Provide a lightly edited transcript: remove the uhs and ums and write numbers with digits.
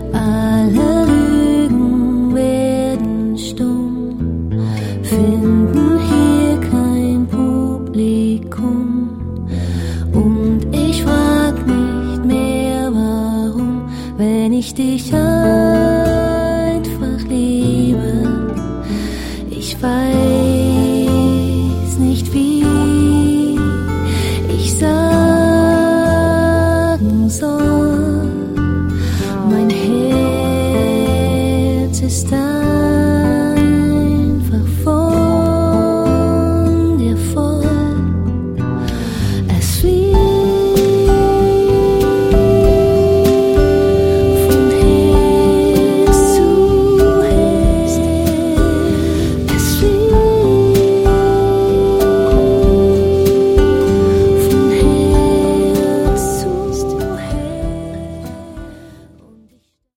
Alle Lügen werden stumm, finden hier kein Publikum. Und ich frag nicht mehr warum, wenn ich dich einfach liebe. Ich weiß,